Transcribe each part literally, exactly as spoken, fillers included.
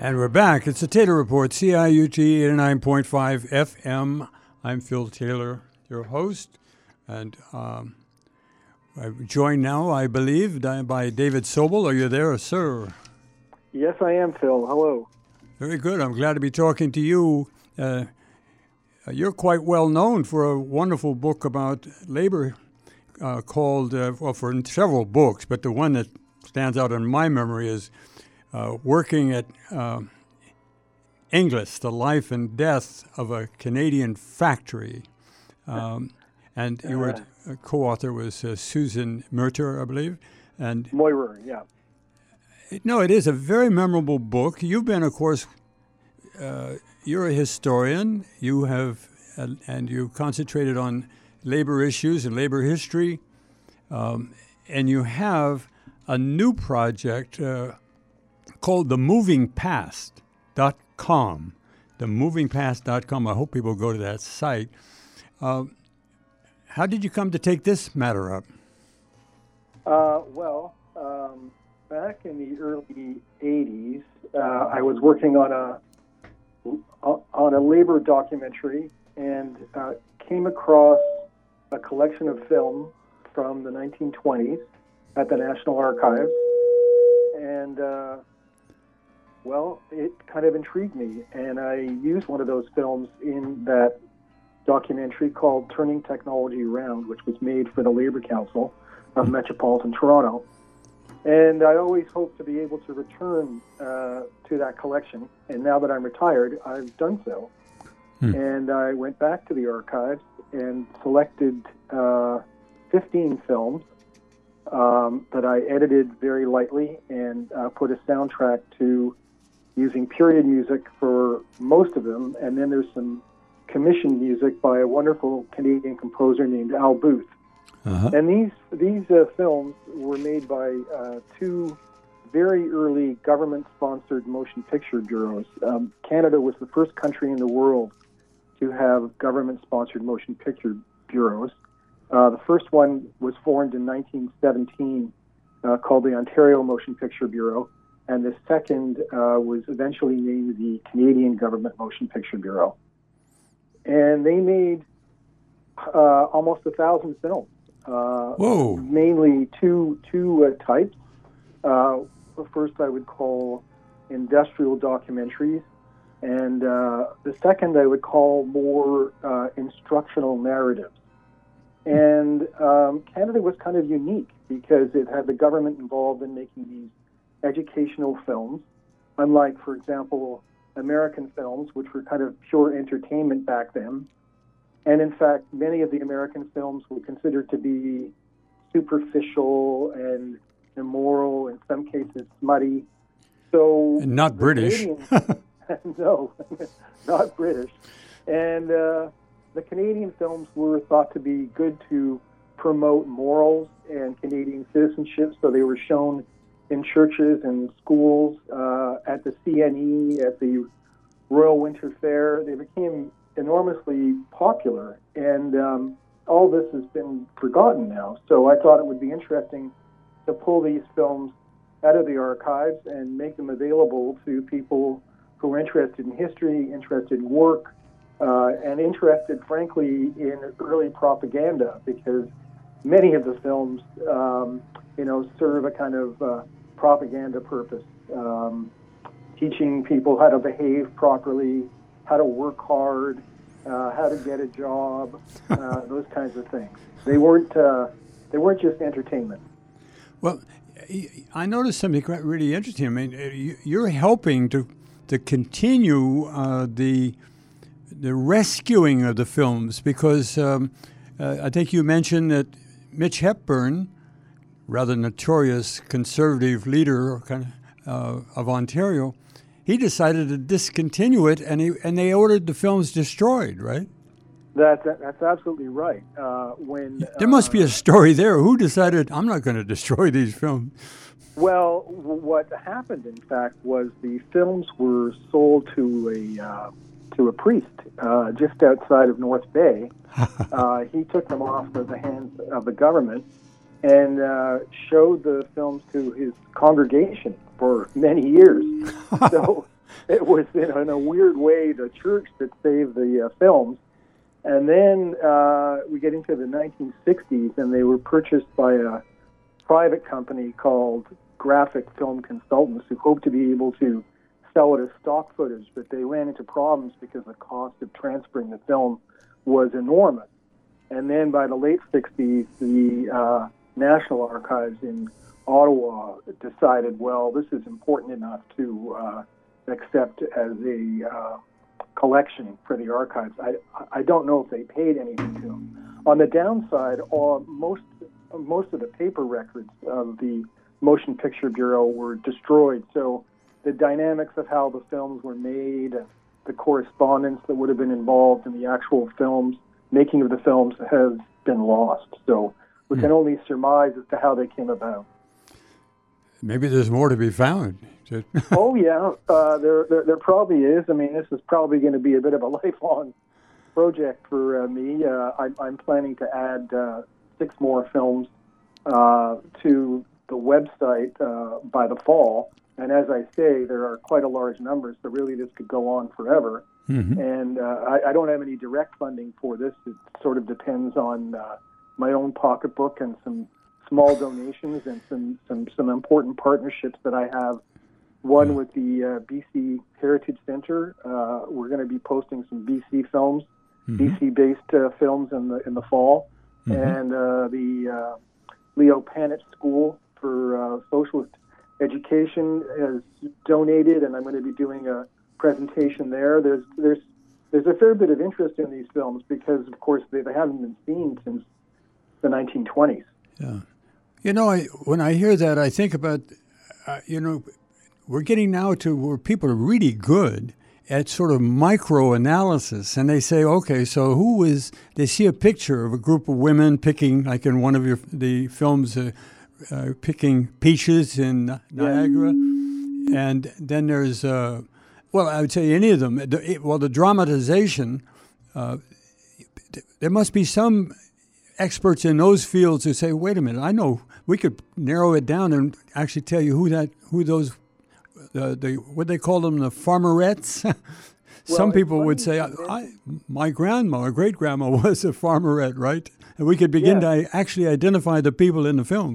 And we're back. It's the Taylor Report, C I U T eighty-nine point five F M. I'm Phil Taylor, your host. And um, I'm joined now, I believe, by David Sobel. Are you there, sir? Yes, I am, Phil. Hello. Very good. I'm glad to be talking to you. Uh, you're quite well known for a wonderful book about labor uh, called, uh, well, for several books, but the one that stands out in my memory is Uh, working at uh, Inglis, The Life and Death of a Canadian Factory. Um, and you were a co-author was uh, Susan Murter, I believe. And Moirer, yeah. It, no, it is a very memorable book. You've been, of course, uh, you're a historian. You have, uh, and you concentrated on labor issues and labor history. Um, and you have a new project uh, called the moving past dot com. the moving past dot com. I hope people go to that site. Uh, how did you come to take this matter up? Uh, well, um, back in the early eighties, uh, I was working on a on a labor documentary and uh, came across a collection of film from the nineteen twenties at the National Archives, and uh, well, it kind of intrigued me, and I used one of those films in that documentary called Turning Technology Around, which was made for the Labour Council of Metropolitan Toronto. And I always hoped to be able to return uh, to that collection, and now that I'm retired, I've done so. Hmm. And I went back to the archives and selected uh, fifteen films um, that I edited very lightly and uh, put a soundtrack to, using period music for most of them, and then there's some commissioned music by a wonderful Canadian composer named Al Booth. Uh-huh. And these these uh, films were made by uh, two very early government-sponsored motion picture bureaus. Um, Canada was the first country in the world to have government-sponsored motion picture bureaus. Uh, the first one was formed in nineteen seventeen, uh, called the Ontario Motion Picture Bureau. And the second uh, was eventually named the Canadian Government Motion Picture Bureau. And they made uh, almost a thousand films. Uh, Whoa. Mainly two two uh, types. Uh, the first I would call industrial documentaries. And uh, the second I would call more uh, instructional narratives. And um, Canada was kind of unique because it had the government involved in making these educational films, unlike, for example, American films, which were kind of pure entertainment back then. And in fact, many of the American films were considered to be superficial and immoral, in some cases smutty. So and not British. No, not British. And uh, the Canadian films were thought to be good to promote morals and Canadian citizenship, so they were shown in churches and schools, uh, at the C N E, at the Royal Winter Fair. They became enormously popular, and um, all this has been forgotten now. So I thought it would be interesting to pull these films out of the archives and make them available to people who are interested in history, interested in work, uh, and interested, frankly, in early propaganda, because many of the films, um, you know, serve a kind of uh, propaganda purpose, um, teaching people how to behave properly, how to work hard, uh, how to get a job, uh, those kinds of things. They weren't uh, they weren't just entertainment. Well, I noticed something really interesting. I mean, you're helping to to continue uh, the the rescuing of the films, because um, uh, I think you mentioned that Mitch Hepburn, rather notorious conservative leader kind of, uh, of Ontario, he decided to discontinue it, and he and they ordered the films destroyed, right? That, that that's absolutely right. Uh, when there must uh, be a story there. Who decided I'm not going to destroy these films? Well, w- what happened, in fact, was the films were sold to a uh, to a priest uh, just outside of North Bay. uh, he took them off of the hands of the government and uh, showed the films to his congregation for many years. So it was in, in a weird way the church that saved the uh, films. And then uh, we get into the nineteen sixties, and they were purchased by a private company called Graphic Film Consultants, who hoped to be able to sell it as stock footage, but they ran into problems because the cost of transferring the film was enormous. And then by the late sixties, the uh, National Archives in Ottawa decided, well, this is important enough to uh, accept as a uh, collection for the archives. I, I don't know if they paid anything to them. On the downside, all, most most of the paper records of the Motion Picture Bureau were destroyed. So the dynamics of how the films were made, and the correspondence that would have been involved in the actual films, making of the films, has been lost. So we can only surmise as to how they came about. Maybe there's more to be found. Oh, yeah, uh, there, there there probably is. I mean, this is probably going to be a bit of a lifelong project for uh, me. Uh, I, I'm planning to add uh, six more films uh, to the website uh, by the fall. And as I say, there are quite a large number, so really this could go on forever. Mm-hmm. And uh, I, I don't have any direct funding for this. It sort of depends on uh, my own pocketbook and some small donations and some, some, some important partnerships that I have. One with the uh, B C Heritage Center. Uh, we're going to be posting some B C films, mm-hmm. B C-based uh, films in the in the fall, mm-hmm. and uh, the uh, Leo Panitch School for uh, Socialist Education has donated, and I'm going to be doing a presentation there. There's there's there's a fair bit of interest in these films because, of course, they, they haven't been seen since the nineteen twenties. Yeah, you know, I, when I hear that, I think about, uh, you know. We're getting now to where people are really good at sort of micro-analysis, and they say, okay, so who is, they see a picture of a group of women picking, like in one of your the films, uh, uh, picking peaches in Niagara, yeah. And then there's, uh, well, I would say any of them, the, well, the dramatization, uh, there must be some experts in those fields who say, wait a minute, I know, we could narrow it down and actually tell you who that, who those Uh, the what they call them, the farmerettes. Some well, people would say, I, I, my grandma or great grandma was a farmerette, right? And we could begin yeah. to actually identify the people in the film.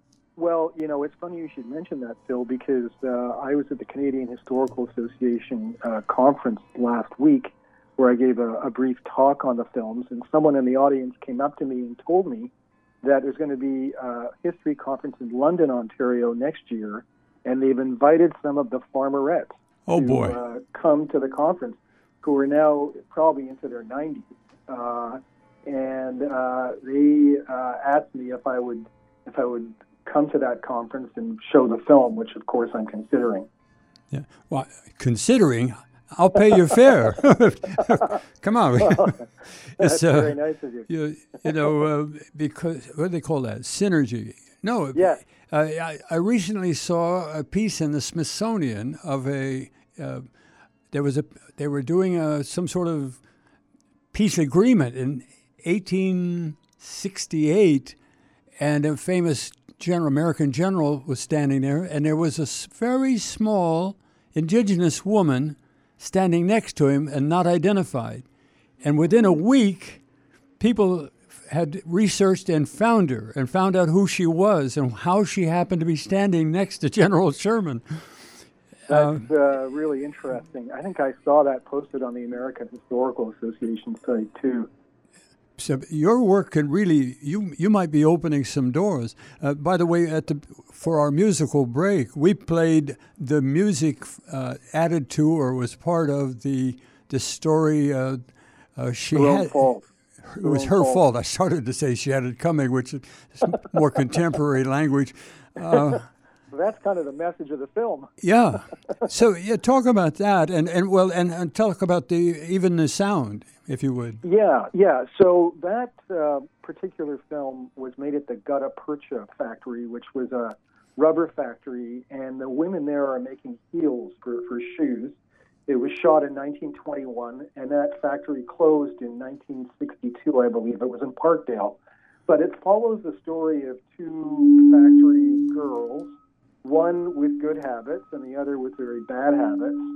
Well, you know, it's funny you should mention that, Phil, because uh, I was at the Canadian Historical Association uh, conference last week where I gave a, a brief talk on the films, and someone in the audience came up to me and told me that there's going to be a history conference in London, Ontario next year, and they've invited some of the farmerettes oh, to boy. Uh, come to the conference, who are now probably into their nineties. Uh, and uh, they uh, asked me if I would if I would come to that conference and show the film, which of course I'm considering. Yeah, well, considering, I'll pay your fare. Come on. Well, that's it's, uh, very nice of you. You, you know, uh, because what do they call that? Synergy. No. Yeah. Uh, I, I recently saw a piece in the Smithsonian of a. Uh, there was a. They were doing a, some sort of peace agreement in eighteen sixty-eight, and a famous general, American general, was standing there, and there was a very small indigenous woman standing next to him and not identified. And within a week, people had researched and found her and found out who she was and how she happened to be standing next to General Sherman. That's uh, really interesting. I think I saw that posted on the American Historical Association site, too. So your work can really, you you might be opening some doors. Uh, by the way, at the for our musical break, we played the music uh, added to or was part of the the story uh, uh, she her had. Own fault. It was her, her fault. fault. I started to say she had it coming, which is more contemporary language. Uh, That's kind of the message of the film. Yeah. So yeah, talk about that, and, and well, and, and talk about the even the sound, if you would. Yeah, yeah. So that uh, particular film was made at the Gutta Percha factory, which was a rubber factory, and the women there are making heels for, for shoes. It was shot in nineteen twenty-one, and that factory closed in nineteen sixty-two, I believe. It was in Parkdale. But it follows the story of two factory girls, one with good habits and the other with very bad habits.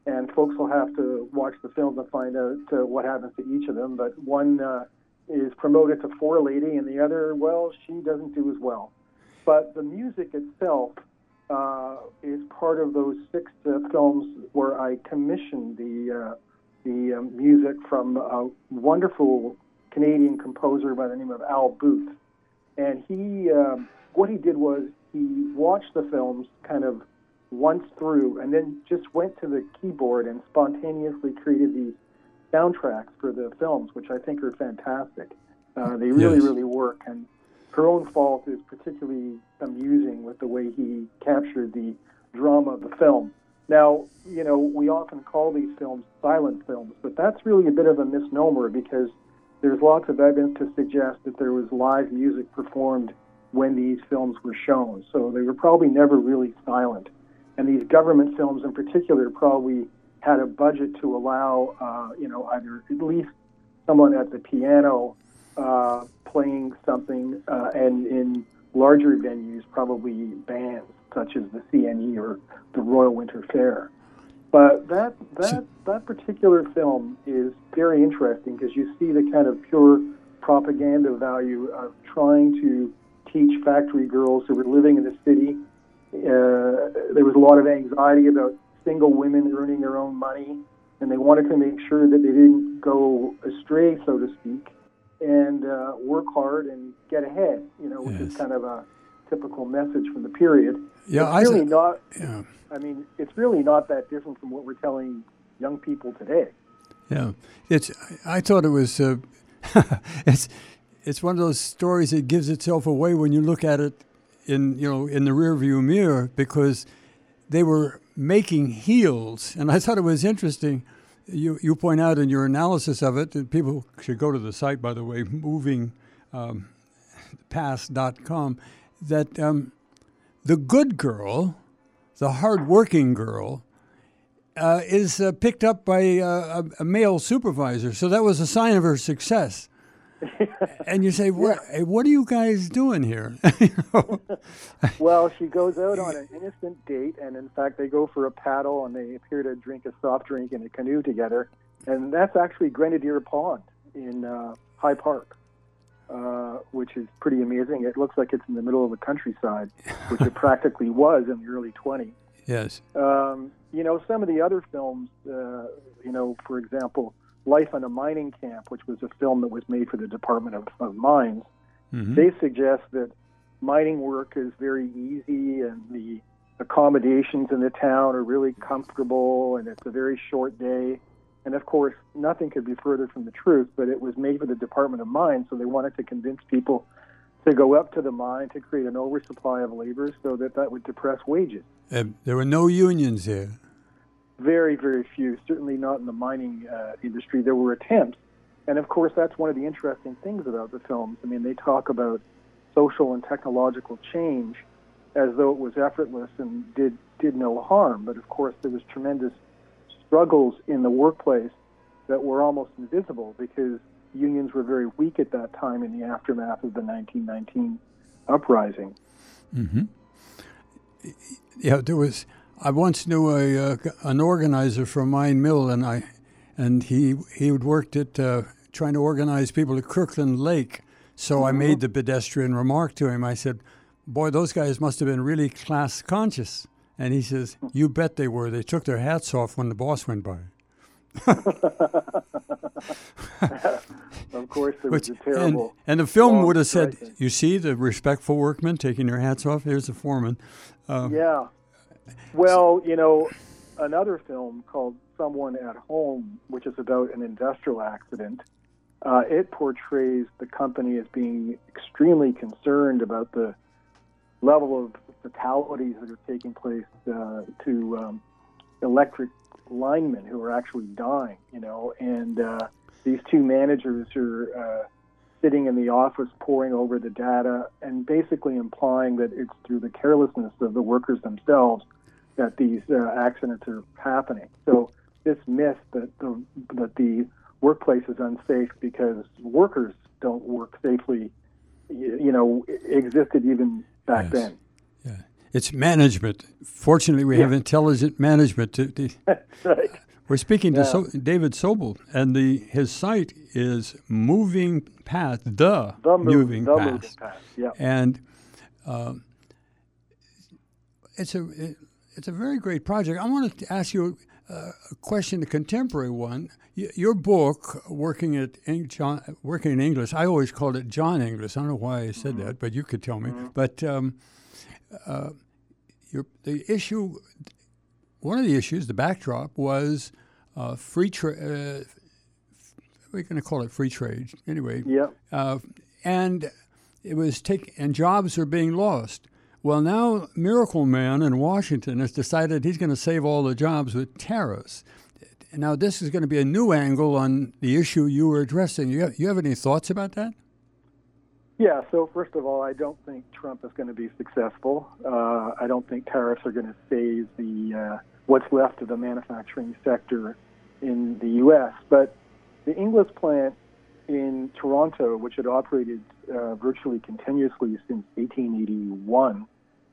and folks will have to watch the films and find out uh, what happens to each of them. But one uh, is promoted to forelady, and the other, well, she doesn't do as well. But the music itself uh, is part of those six uh, films where I commissioned the uh, the uh, music from a wonderful Canadian composer by the name of Al Booth. And he, um, what he did was he watched the films kind of once through, and then just went to the keyboard and spontaneously created these soundtracks for the films, which I think are fantastic. Uh, they really, Yes. really work. And Her Own Fault is particularly amusing with the way he captured the drama of the film. Now, you know, we often call these films silent films, but that's really a bit of a misnomer because there's lots of evidence to suggest that there was live music performed when these films were shown. So they were probably never really silent. And these government films in particular probably had a budget to allow, uh, you know, either at least someone at the piano uh, playing something, uh, and in larger venues, probably bands such as the C N E or the Royal Winter Fair. But that that that particular film is very interesting because you see the kind of pure propaganda value of trying to teach factory girls who were living in the city. Uh, there was a lot of anxiety about single women earning their own money, and they wanted to make sure that they didn't go astray, so to speak, and uh, work hard and get ahead, you know, which Yes. is kind of a typical message from the period. Yeah, it's I really th- not. Yeah. I mean, it's really not that different from what we're telling young people today. Yeah, it's. I thought it was. Uh, it's. It's one of those stories that gives itself away when you look at it in you know in the rearview mirror, because they were making heels, and I thought it was interesting. You you point out in your analysis of it, and people should go to the site, by the way, moving past dot com, that um, the good girl, the hard-working girl, uh, is uh, picked up by uh, a, a male supervisor. So that was a sign of her success. And you say, what, hey, what are you guys doing here? You know? Well, she goes out on an innocent date, and in fact, they go for a paddle, and they appear to drink a soft drink in a canoe together. And that's actually Grenadier Pond in uh, High Park, uh, which is pretty amazing. It looks like it's in the middle of the countryside, which it practically was in the early twenties. Yes. Um, you know, some of the other films, uh, you know, for example, Life on a Mining Camp, which was a film that was made for the Department of, of Mines, Mm-hmm. they suggest that mining work is very easy and the accommodations in the town are really comfortable and it's a very short day. And of course, nothing could be further from the truth, but it was made for the Department of Mines, so they wanted to convince people to go up to the mine to create an oversupply of labor so that that would depress wages. Uh, there were no unions there. Very, very few, certainly not in the mining uh, industry. There were attempts. And of course, that's one of the interesting things about the films. I mean, they talk about social and technological change as though it was effortless and did, did no harm. But of course, there was tremendous struggles in the workplace that were almost invisible because unions were very weak at that time in the aftermath of the nineteen nineteen uprising. Mm-hmm. Yeah, there was. I once knew a uh, an organizer from Mine Mill, and I, and he he had worked at uh, trying to organize people at Kirkland Lake. So mm-hmm. I made the pedestrian remark to him. I said, "Boy, those guys must have been really class conscious." And he says, "You bet they were. They took their hats off when the boss went by." Of course, there was Which, a terrible. And, and the film long would have said, striking. "You see the respectful workmen taking their hats off. Here's the foreman." Uh, Yeah. Well, you know, another film called Someone at Home, which is about an industrial accident, uh, it portrays the company as being extremely concerned about the level of fatalities that are taking place uh, to um, electric linemen who are actually dying, you know, and uh, these two managers are uh, sitting in the office poring over the data and basically implying that it's through the carelessness of the workers themselves that these uh, accidents are happening. So this myth that the that the workplace is unsafe because workers don't work safely, you, you know, existed even back yes. then. Yeah. It's management. Fortunately, we yeah. have intelligent management. To, to That's right. We're speaking to yeah. so, David Sobel, and the his site is Moving Path, the, the move, Moving the Path. Moving Path. Yeah. And uh, it's a it, it's a very great project. I wanted to ask you a, a question, a contemporary one. Y- your book, working at Eng- John, working in English, I always called it John English. I don't know why I said mm-hmm. that, but you could tell me. Mm-hmm. But um, uh, your the issue. One of the issues, the backdrop, was uh, free trade. Uh, we're going to call it free trade anyway. Yeah. Uh, and it was take and jobs are being lost. Well, now Miracle Man in Washington has decided he's going to save all the jobs with tariffs. Now this is going to be a new angle on the issue you were addressing. You have, you have any thoughts about that? Yeah, so first of all, I don't think Trump is going to be successful. Uh, I don't think tariffs are going to save the uh, what's left of the manufacturing sector in the U S. But the Inglis plant in Toronto, which had operated uh, virtually continuously since eighteen eighty-one,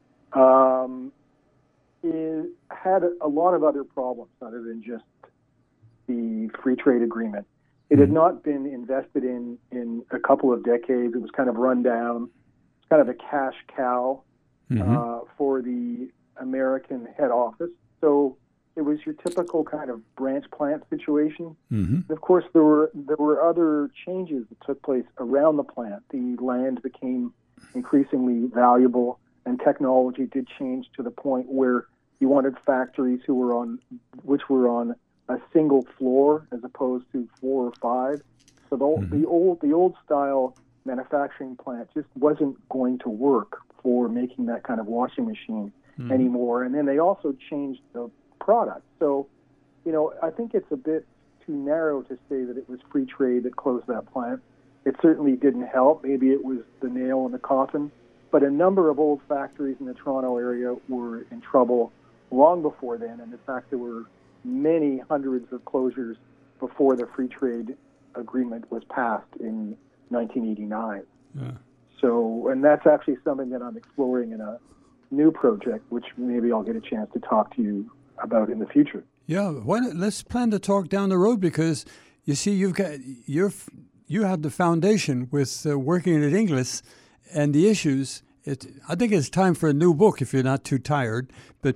um, is, had a lot of other problems other than just the free trade agreement. It had not been invested in in a couple of decades. It was kind of run down. It's kind of a cash cow mm-hmm. uh, for the American head office. So it was your typical kind of branch plant situation. Mm-hmm. Of course, there were there were other changes that took place around the plant. The land became increasingly valuable, and technology did change to the point where you wanted factories who were on, which were on a single floor as opposed to four or five. So the, mm-hmm. the old the old style manufacturing plant just wasn't going to work for making that kind of washing machine mm-hmm. anymore. And then they also changed the product. So, you know, I think it's a bit too narrow to say that it was free trade that closed that plant. It certainly didn't help. Maybe it was the nail in the coffin. But a number of old factories in the Toronto area were in trouble long before then. And in fact, there were many hundreds of closures before the free trade agreement was passed in nineteen eighty-nine. Yeah. So, and that's actually something that I'm exploring in a new project, which maybe I'll get a chance to talk to you about in the future. Yeah, why not, let's plan to talk down the road, because you see, you've got you're you have the foundation with uh, working at Inglis and the issues. It, I think it's time for a new book if you're not too tired. But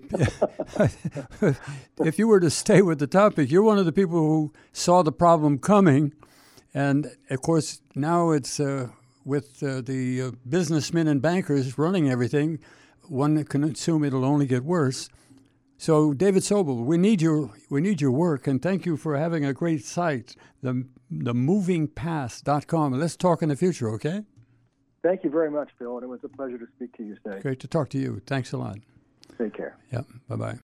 if you were to stay with the topic, you're one of the people who saw the problem coming. And, of course, now it's uh, with uh, the uh, businessmen and bankers running everything, one can assume it'll only get worse. So, David Sobel, we need your we need your work, and thank you for having a great site, the the moving path dot com. And let's talk in the future, okay? Thank you very much, Bill, and it was a pleasure to speak to you today. Great to talk to you. Thanks a lot. Take care. Yeah, bye-bye.